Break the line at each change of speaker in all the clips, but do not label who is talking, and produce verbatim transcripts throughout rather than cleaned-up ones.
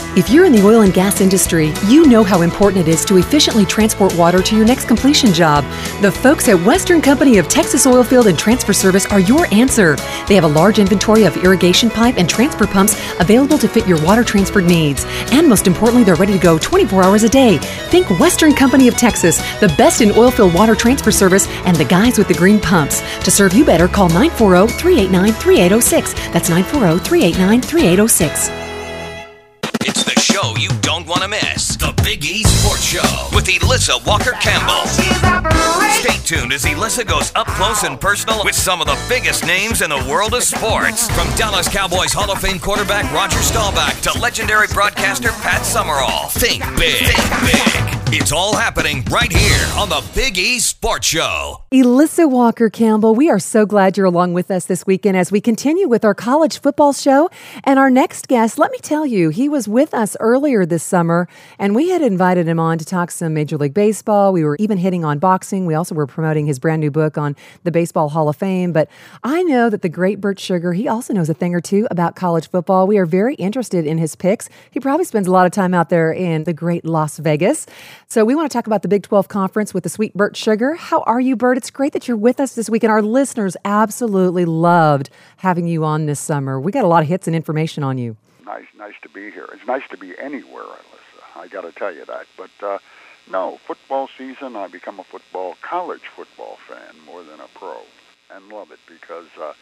If you're in the oil and gas industry, you know how important it is to efficiently transport water to your next completion job. The folks at Western Company of Texas Oilfield and Transfer Service are your answer. They have a large inventory of irrigation pipe and transfer pumps available to fit your water transfer needs. And most importantly, they're ready to go twenty-four hours a day. Think Western Company of Texas, the best in oilfield water transfer service and the guys with the green pumps. To serve you better, call nine four zero, three eight nine, three eight zero six. That's nine four zero, three eight nine, three eight zero six.
It's the show you don't want to miss. The Big E Sports Show with Elissa Walker-Campbell. Stay tuned as Elissa goes up close and personal with some of the biggest names in the world of sports. From Dallas Cowboys Hall of Fame quarterback Roger Staubach to legendary broadcaster Pat Summerall. Think big. Think big. It's all happening right here on the Big E Sports Show.
Elissa Walker-Campbell, we are so glad you're along with us this weekend as we continue with our college football show. And our next guest, let me tell you, he was with us earlier this summer, and we had invited him on to talk some Major League Baseball. We were even hitting on boxing. We also were promoting his brand new book on the Baseball Hall of Fame. But I know that the great Bert Sugar, he also knows a thing or two about college football. We are very interested in his picks. He probably spends a lot of time out there in the great Las Vegas. So we want to talk about the Big twelve Conference with the sweet Bert Sugar. How are you, Bert? It's great that you're with us this week, and our listeners absolutely loved having you on this summer. We got a lot of hits and information on you.
Nice, nice to be here. It's nice to be anywhere, Alyssa. I got to tell you that. But uh, no, football season, I become a football, college football fan more than a pro, and love it because, uh,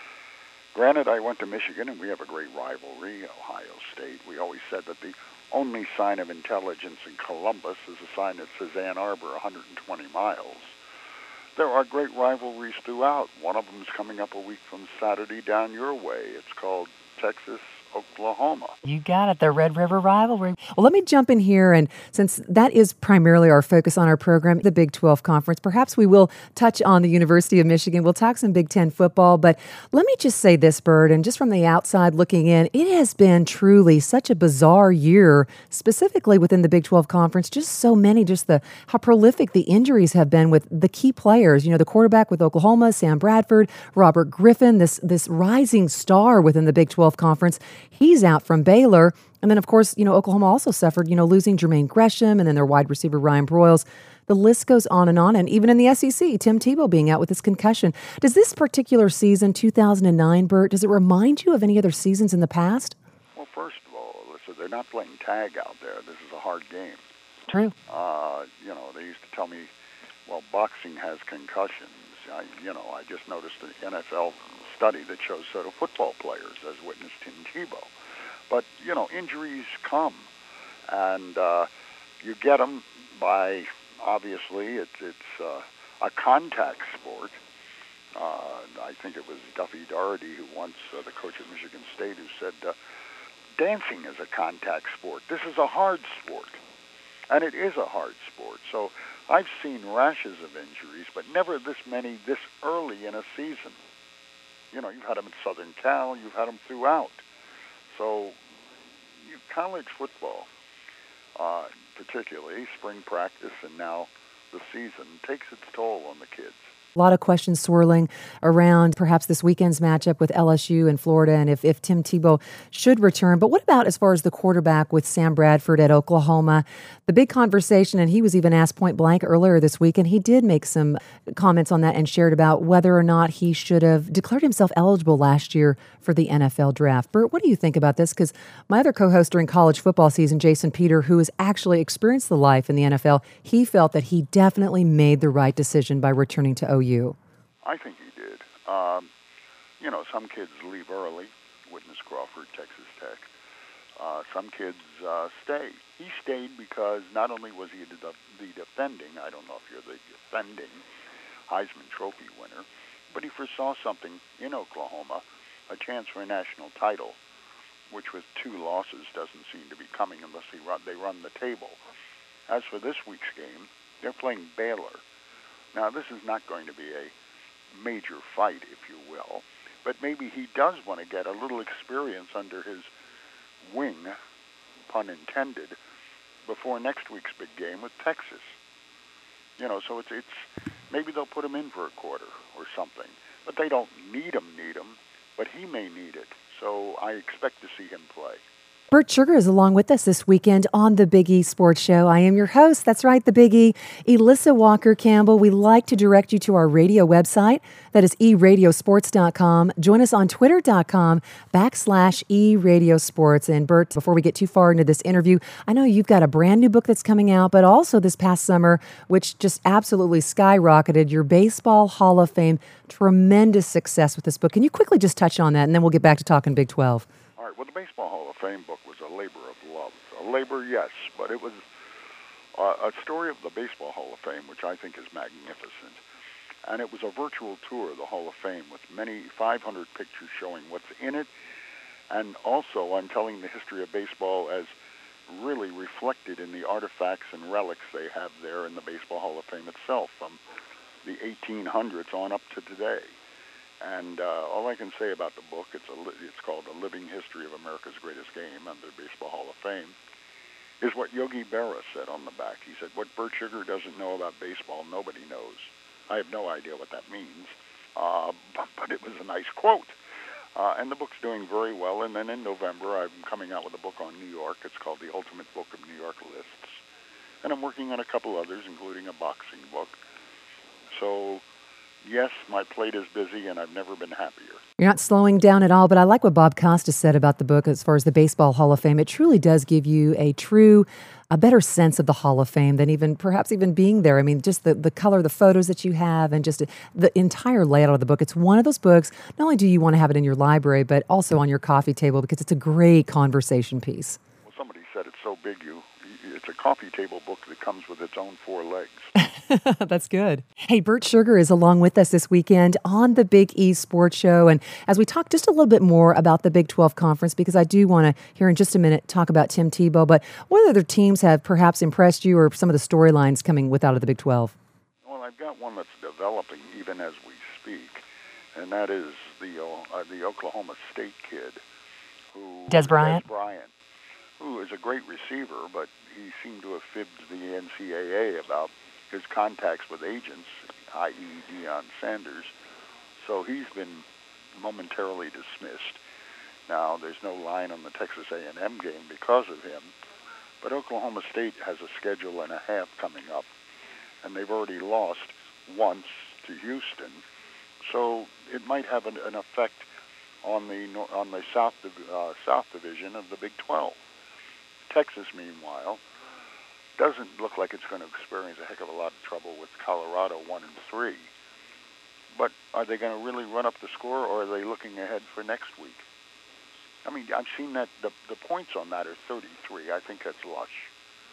granted, I went to Michigan, and we have a great rivalry, Ohio State. We always said that the only sign of intelligence in Columbus is a sign that says Ann Arbor, one hundred twenty miles. There are great rivalries throughout. One of them is coming up a week from Saturday down your way. It's called Texas, Oklahoma.
You got it, the Red River rivalry. Well, let me jump in here, and since that is primarily our focus on our program, the Big twelve Conference, perhaps we will touch on the University of Michigan. We'll talk some Big Ten football, but let me just say this, Bert, and just from the outside looking in, it has been truly such a bizarre year, specifically within the Big twelve Conference. Just so many, just the how prolific the injuries have been with the key players. You know, the quarterback with Oklahoma, Sam Bradford, Robert Griffin, this this rising star within the Big twelve Conference. He's out from Baylor. And then, of course, you know, Oklahoma also suffered, you know, losing Jermaine Gresham and then their wide receiver, Ryan Broyles. The list goes on and on. And even in the S E C, Tim Tebow being out with his concussion. Does this particular season, two thousand nine, Bert, does it remind you of any other seasons in the past?
Well, first of all, Alyssa, they're not playing tag out there. This is a hard game.
True.
Uh, you know, they used to tell me, well, boxing has concussions. I, you know, I just noticed an N F L study that shows so do football players, as witnessed Tim Tebow. But, you know, injuries come, and uh, you get them by, obviously, it's, it's uh, a contact sport. Uh, I think it was Duffy Daugherty, who once, uh, the coach at Michigan State, who said, uh, dancing is a contact sport. This is a hard sport, and it is a hard sport. So I've seen rashes of injuries, but never this many this early in a season. You know, you've had them in Southern Cal, you've had them throughout. So, you, college football, uh, particularly spring practice and now the season, takes its toll on the kids.
A lot of questions swirling around perhaps this weekend's matchup with L S U and Florida and if, if Tim Tebow should return. But what about as far as the quarterback with Sam Bradford at Oklahoma? The big conversation, and he was even asked point blank earlier this week, and he did make some comments on that and shared about whether or not he should have declared himself eligible last year for the N F L draft. Bert, what do you think about this? Because my other co-host during college football season, Jason Peter, who has actually experienced the life in the N F L, he felt that he definitely made the right decision by returning to O U.
I think he did. Um, you know, some kids leave early. Witness Crawford, Texas Tech. Uh, some kids uh, stay. He stayed because not only was he the, the defending, I don't know if you're the defending Heisman Trophy winner, but he foresaw something in Oklahoma, a chance for a national title, which with two losses doesn't seem to be coming unless they run, they run the table. As for this week's game, they're playing Baylor. Now, this is not going to be a major fight, if you will, but maybe he does want to get a little experience under his wing, pun intended, before next week's big game with Texas. You know, so it's it's maybe they'll put him in for a quarter or something, but they don't need him, need him, but he may need it. So I expect to see him play.
Bert Sugar is along with us this weekend on the Big E Sports Show. I am your host. That's right, the Big E, Elissa Walker Campbell. We like to direct you to our radio website. That is e radio sports dot com. Join us on twitter dot com backslash eradiosports. And Bert, before we get too far into this interview, I know you've got a brand new book that's coming out, but also this past summer, which just absolutely skyrocketed your Baseball Hall of Fame. Tremendous success with this book. Can you quickly just touch on that, and then we'll get back to talking Big twelve.
All right. Well, the Baseball Hall of Fame book was a labor of love. A labor, yes, but it was uh, a story of the Baseball Hall of Fame, which I think is magnificent. And it was a virtual tour of the Hall of Fame with many five hundred pictures showing what's in it. And also, I'm telling the history of baseball as really reflected in the artifacts and relics they have there in the Baseball Hall of Fame itself from the eighteen hundreds on up to today. And uh, all I can say about the book, it's, a li- it's called A Living History of America's Greatest Game under the Baseball Hall of Fame, is what Yogi Berra said on the back. He said, what Bert Sugar doesn't know about baseball, nobody knows. I have no idea what that means, uh, but, but it was a nice quote. Uh, and the book's doing very well. And then in November, I'm coming out with a book on New York. It's called The Ultimate Book of New York Lists. And I'm working on a couple others, including a boxing book. So, yes, my plate is busy, and I've never been happier.
You're not slowing down at all, but I like what Bob Costas said about the book as far as the Baseball Hall of Fame. It truly does give you a true, a better sense of the Hall of Fame than even, perhaps even being there. I mean, just the, the color, the photos that you have, and just the entire layout of the book. It's one of those books, not only do you want to have it in your library, but also on your coffee table because it's a great conversation piece.
Well, somebody said it's so big, you it's a coffee table book that comes with its own four legs.
That's good. Hey, Bert Sugar is along with us this weekend on the Big E Sports Show. And as we talk just a little bit more about the Big twelve Conference, because I do want to, here in just a minute, talk about Tim Tebow, but what other teams have perhaps impressed you or some of the storylines coming with out of the Big twelve?
Well, I've got one that's developing even as we speak, and that is the uh, the Oklahoma State kid. who
Des Bryant.
Des Bryant, who is a great receiver, but he seemed to have fibbed the N C double A about his contacts with agents, that is. Deion Sanders. So he's been momentarily dismissed. Now, there's no line on the Texas A and M game because of him, but Oklahoma State has a schedule and a half coming up, and they've already lost once to Houston. So it might have an, an effect on the on the South uh, South Division of the Big twelve. Texas, meanwhile, doesn't look like it's going to experience a heck of a lot of trouble with Colorado one and three. But are they going to really run up the score, or are they looking ahead for next week? I mean, I've seen that the the points on that are thirty-three. I think that's lush.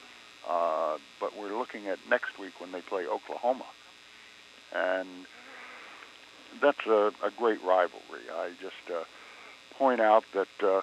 Uh, but we're looking at next week when they play Oklahoma, and that's a, a great rivalry. I just uh, point out that uh,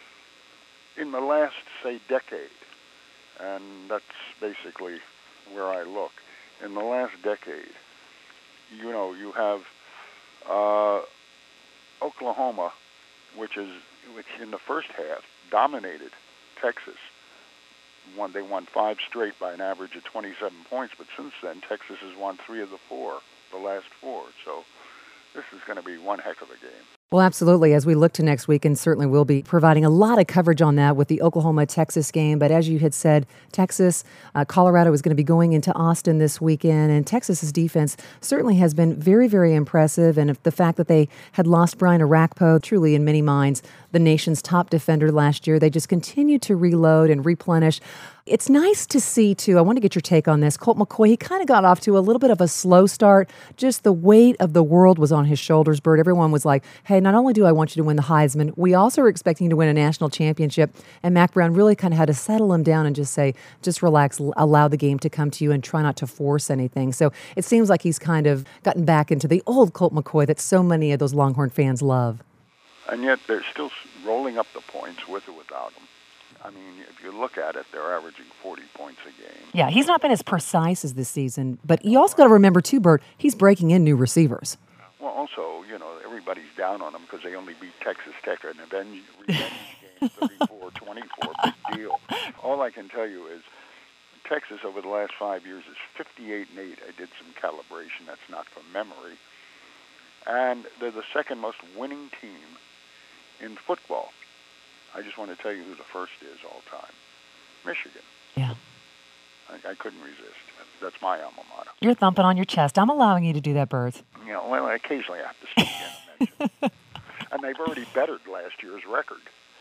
in the last, say, decade, and that's basically where I look, in the last decade, you know, you have uh, Oklahoma, which is which in the first half dominated Texas. Won, they won five straight by an average of twenty-seven points, but since then, Texas has won three of the four, the last four. So this is going to be one heck of a game.
Well, absolutely. As we look to next week, and certainly we'll be providing a lot of coverage on that with the Oklahoma-Texas game. But as you had said, Texas, uh, Colorado is going to be going into Austin this weekend, and Texas's defense certainly has been very, very impressive. And if the fact that they had lost Brian Orakpo, truly in many minds, the nation's top defender last year, they just continue to reload and replenish. It's nice to see, too, I want to get your take on this. Colt McCoy, he kind of got off to a little bit of a slow start. Just the weight of the world was on his shoulders, Bert. Everyone was like, hey, not only do I want you to win the Heisman, we also are expecting you to win a national championship. And Mac Brown really kind of had to settle him down and just say, just relax, allow the game to come to you and try not to force anything. So it seems like he's kind of gotten back into the old Colt McCoy that so many of those Longhorn fans love.
And yet they're still rolling up the points with or without him. I mean, if you look at it, they're averaging forty points a game.
Yeah, he's not been as precise as this season, but you also got to remember, too, Bert, he's breaking in new receivers.
Well, also, you know, everybody's down on him because they only beat Texas Tech in a revenge game, thirty-four twenty-four, big deal. All I can tell you is Texas over the last five years is fifty-eight and eight. I did some calibration. That's not from memory. And they're the second most winning team in football. I just want to tell you who the first is all time. Michigan.
Yeah.
I, I couldn't resist. That's my alma mater.
You're thumping on your chest. I'm allowing you to do that, Bert.
You know, well, occasionally I have to sneak in and mention. And they've already bettered last year's record.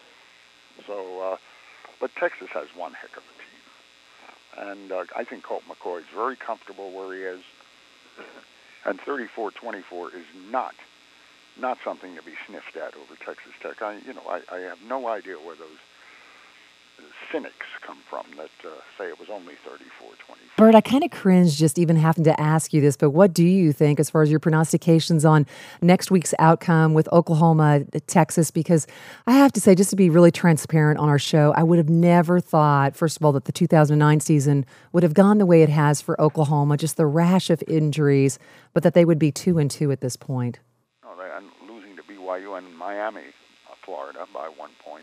So, uh, but Texas has one heck of a team. And uh, I think Colt McCoy is very comfortable where he is. And thirty-four twenty-four is not not something to be sniffed at over Texas Tech. I, you know, I, I have no idea where those cynics come from that uh, say it was only thirty-four twenty-four.
Bert, I kind of cringe just even having to ask you this, but what do you think as far as your prognostications on next week's outcome with Oklahoma, Texas? Because I have to say, just to be really transparent on our show, I would have never thought, first of all, that the two thousand nine season would have gone the way it has for Oklahoma, just the rash of injuries, but that they would be two and two at this point.
Oh, they, and losing to B Y U and Miami, uh, Florida, by one point.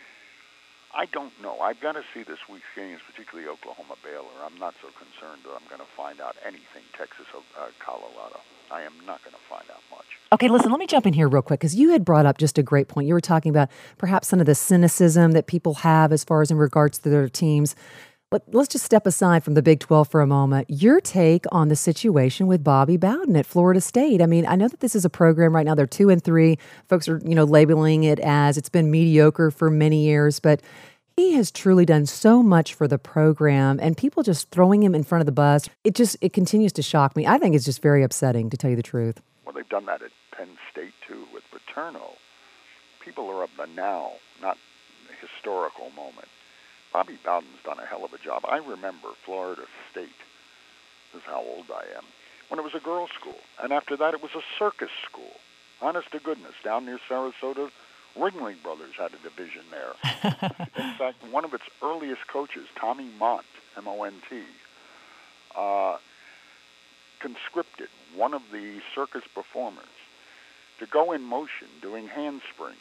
I don't know. I've got to see this week's games, particularly Oklahoma-Baylor. I'm not so concerned that I'm going to find out anything Texas-Colorado. I am not going to find out much.
Okay, listen, let me jump in here real quick, because you had brought up just a great point. You were talking about perhaps some of the cynicism that people have as far as in regards to their teams. But let's just step aside from the Big twelve for a moment. Your take on the situation with Bobby Bowden at Florida State. I mean, I know that this is a program right now. They're two and three. Folks are, you know, labeling it as it's been mediocre for many years, but he has truly done so much for the program, and people just throwing him in front of the bus. It just, it continues to shock me. I think it's just very upsetting, to tell you the truth.
Well, they've done that at Penn State, too, with Paterno. People are of the now, not the historical moment. Bobby Bowden's done a hell of a job. I remember Florida State, this is how old I am, when it was a girls' school. And after that, it was a circus school. Honest to goodness, down near Sarasota, Ringling Brothers had a division there. In fact, one of its earliest coaches, Tommy Mont, M O N T, uh, conscripted one of the circus performers to go in motion doing handsprings.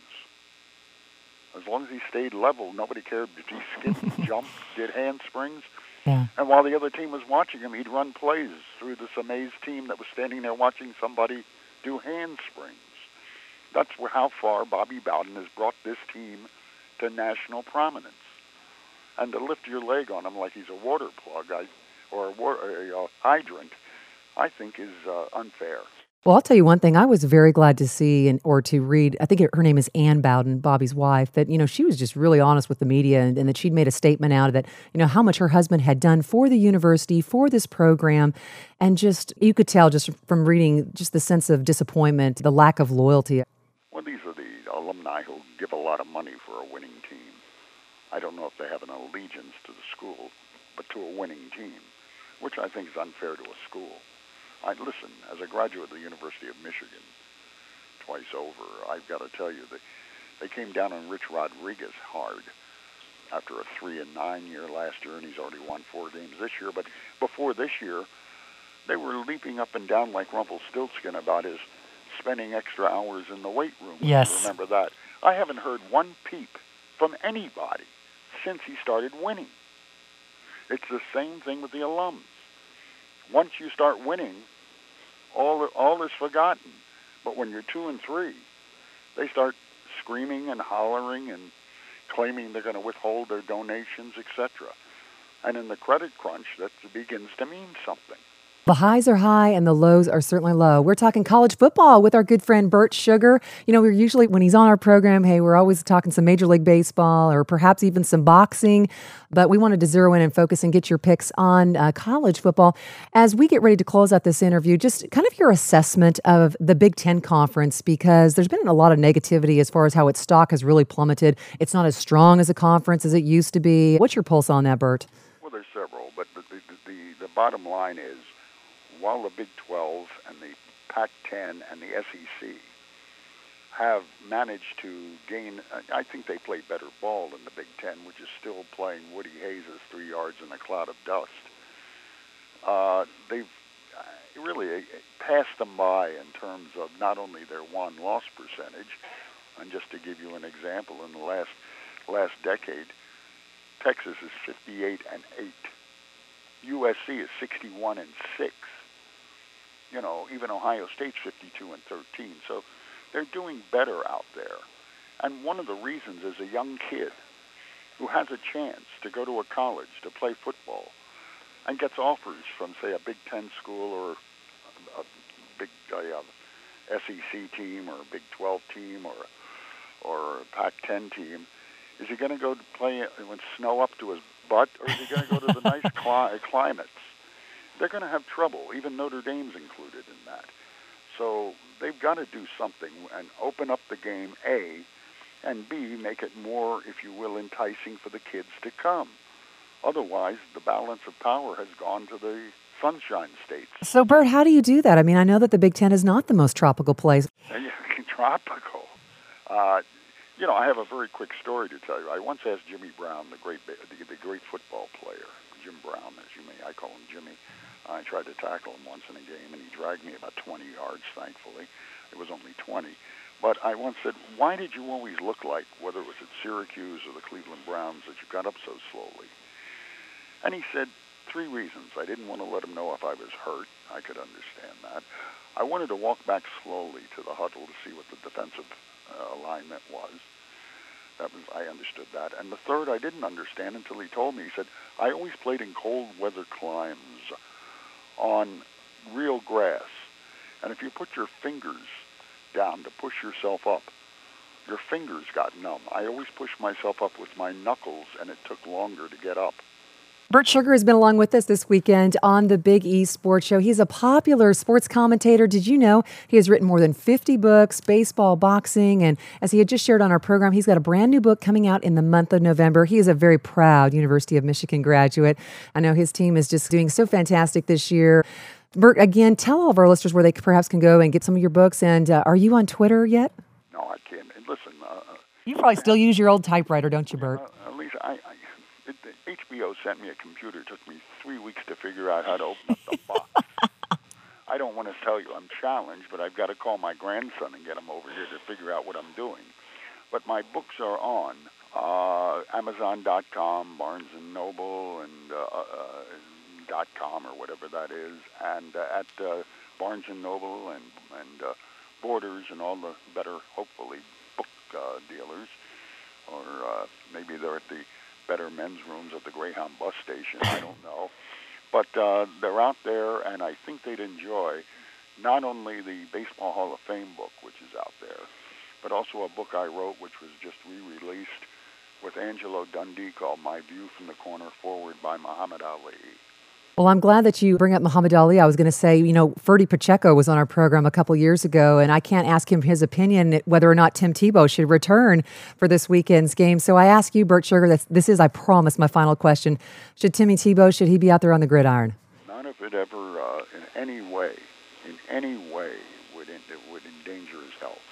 As long as he stayed level, nobody cared if he skipped, jumped, did handsprings.
Yeah.
And while the other team was watching him, he'd run plays through this amazed team that was standing there watching somebody do handsprings. That's how far Bobby Bowden has brought this team to national prominence. And to lift your leg on him like he's a water plug I, or a, water, a, a hydrant, I think is uh, unfair.
Well, I'll tell you one thing. I was very glad to see and or to read, I think her name is Ann Bowden, Bobby's wife, that, you know, she was just really honest with the media and, and that she'd made a statement out of that, you know, how much her husband had done for the university, for this program. And just, you could tell just from reading just the sense of disappointment, the lack of loyalty.
Well, these are the alumni who give a lot of money for a winning team. I don't know if they have an allegiance to the school, but to a winning team, which I think is unfair to a school. I listen, as a graduate of the University of Michigan, twice over, I've got to tell you that they came down on Rich Rodriguez hard after a three and nine year last year, and he's already won four games this year. But before this year, they were leaping up and down like Rumpelstiltskin about his spending extra hours in the weight room.
Yes.
Remember that? I haven't heard one peep from anybody since he started winning. It's the same thing with the alums. Once you start winning, all all is forgotten. But when you're two and three, they start screaming and hollering and claiming they're going to withhold their donations, et cetera. And in the credit crunch, that begins to mean something.
The highs are high and the lows are certainly low. We're talking college football with our good friend Bert Sugar. You know, we're usually, when he's on our program, hey, we're always talking some Major League Baseball or perhaps even some boxing. But we wanted to zero in and focus and get your picks on uh, college football. As we get ready to close out this interview, just kind of your assessment of the Big Ten Conference, because there's been a lot of negativity as far as how its stock has really plummeted. It's not as strong as a conference as it used to be. What's your pulse on that, Bert?
Well, there's several, but the, the, the, the bottom line is, while the Big twelve and the Pac ten and the S E C have managed to gain, I think they play better ball than the Big Ten, which is still playing Woody Hayes' three yards in a cloud of dust. Uh, they've really passed them by in terms of not only their won-loss percentage, and just to give you an example, in the last last decade, Texas is fifty-eight and eight. U S C is sixty-one and six. You know, even Ohio State's fifty-two and thirteen. So they're doing better out there. And one of the reasons is a young kid who has a chance to go to a college to play football and gets offers from, say, a Big Ten school or a big uh, S E C team or a Big twelve team or or a Pac ten team, is he going to go to play with snow up to his butt, or is he going to go to the nice cli- climates? They're going to have trouble. Even Notre Dame's included in that. So they've got to do something and open up the game, A, and B, make it more, if you will, enticing for the kids to come. Otherwise, the balance of power has gone to the Sunshine States.
So, Bert, how do you do that? I mean, I know that the Big Ten is not the most tropical place.
Tropical. Uh, you know, I have a very quick story to tell you. I once asked Jimmy Brown, the great the, the great football player, Jim Brown, as you may, I call him Jimmy. I tried to tackle him once in a game, and he dragged me about twenty yards, thankfully. It was only twenty. But I once said, why did you always look like, whether it was at Syracuse or the Cleveland Browns, that you got up so slowly? And he said, three reasons. I didn't want to let him know if I was hurt. I could understand that. I wanted to walk back slowly to the huddle to see what the defensive uh, alignment was. That was, I understood that. And the third I didn't understand until he told me. He said, I always played in cold weather climes on real grass. And if you put your fingers down to push yourself up, your fingers got numb. I always pushed myself up with my knuckles, and it took longer to get up.
Bert Sugar has been along with us this weekend on the Big E Sports Show. He's a popular sports commentator. Did you know he has written more than fifty books, baseball, boxing, and as he had just shared on our program, he's got a brand new book coming out in the month of November. He is a very proud University of Michigan graduate. I know his team is just doing so fantastic this year. Bert, again, tell all of our listeners where they perhaps can go and get some of your books. And uh, are you on Twitter yet?
No, I can't. And listen, uh,
you probably still use your old typewriter, don't you, Bert?
Uh, at least I. I It, H B O sent me a computer. It took me three weeks to figure out how to open up the box. I don't want to tell you I'm challenged, but I've got to call my grandson and get him over here to figure out what I'm doing. But my books are on uh, Amazon dot com, Barnes and Noble, and uh, uh, .com or whatever that is, and uh, at uh, Barnes and Noble and, and uh, Borders and all the better, hopefully, book uh, dealers. Or uh, maybe they're at the better men's rooms at the Greyhound bus station. I don't know. But uh, they're out there, and I think they'd enjoy not only the Baseball Hall of Fame book, which is out there, but also a book I wrote, which was just re-released with Angelo Dundee, called My View from the Corner Forward by Muhammad Ali.
Well, I'm glad that you bring up Muhammad Ali. I was going to say, you know, Ferdy Pacheco was on our program a couple years ago, and I can't ask him his opinion whether or not Tim Tebow should return for this weekend's game. So I ask you, Bert Sugar, this, this is, I promise, my final question. Should Timmy Tebow, should he be out there on the gridiron?
None of it ever, uh, in any way, in any way, would, in, would endanger his health.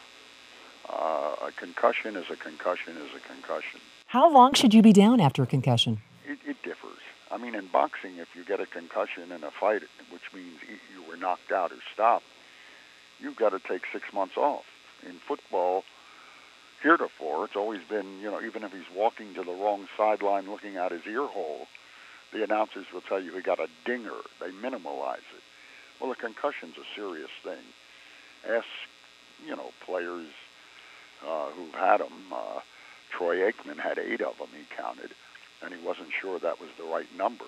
Uh, a concussion is a concussion is a concussion.
How long should you be down after a concussion?
It, it differs. I mean, in boxing, if you get a concussion in a fight, which means you were knocked out or stopped, you've got to take six months off. In football, heretofore, it's always been, you know, even if he's walking to the wrong sideline looking out his ear hole, the announcers will tell you he got a dinger. They minimalize it. Well, a concussion's a serious thing. Ask, you know, players uh, who've had them. Uh, Troy Aikman had eight of them, he counted, and he wasn't sure that was the right number.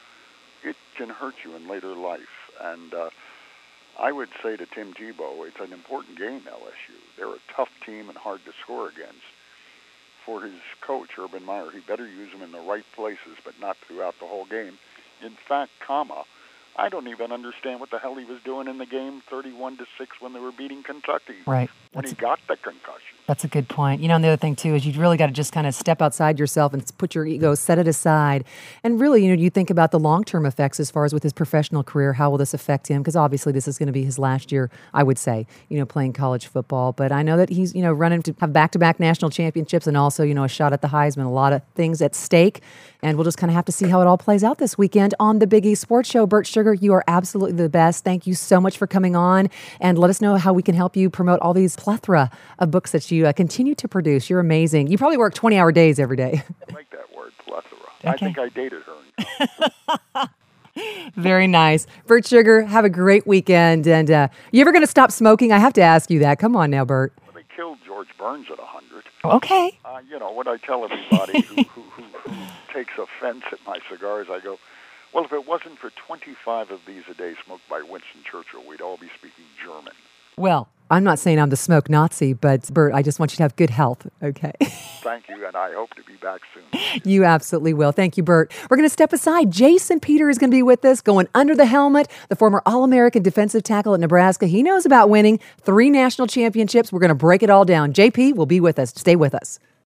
It can hurt you in later life. And uh, I would say to Tim Tebow, it's an important game, L S U. They're a tough team and hard to score against. For his coach, Urban Meyer, he better use them in the right places, but not throughout the whole game. In fact, comma, I don't even understand what the hell he was doing in the game thirty-one to six when they were beating Kentucky.
Right.
When
That's
he got the concussion.
That's a good point. You know, and the other thing, too, is you've really got to just kind of step outside yourself and put your ego, set it aside. And really, you know, you think about the long-term effects as far as with his professional career, how will this affect him? Because obviously this is going to be his last year, I would say, you know, playing college football. But I know that he's, you know, running to have back-to-back national championships and also, you know, a shot at the Heisman, a lot of things at stake. And we'll just kind of have to see how it all plays out this weekend on the Big E Sports Show. Bert Sugar, you are absolutely the best. Thank you so much for coming on. And let us know how we can help you promote all these plethora of books that you uh, continue to produce. You're amazing. You probably work twenty-hour days every day.
I like that word, plethora.
Okay.
I think I dated her.
Very nice. Bert Sugar, have a great weekend. And uh, you ever going to stop smoking? I have to ask you that. Come on now, Bert.
Well, they killed George Burns at one hundred.
Okay.
Uh, you know, what I tell everybody who, who, who, who takes offense at my cigars, I go, well, if it wasn't for twenty-five of these a day smoked by Winston Churchill, we'd all be speaking German.
Well, I'm not saying I'm the smoke Nazi, but Bert, I just want you to have good health, okay?
Thank you, and I hope to be back soon.
You absolutely will. Thank you, Bert. We're going to step aside. Jason Peter is going to be with us, going under the helmet, the former All-American defensive tackle at Nebraska. He knows about winning three national championships. We're going to break it all down. J P will be with us. Stay with us.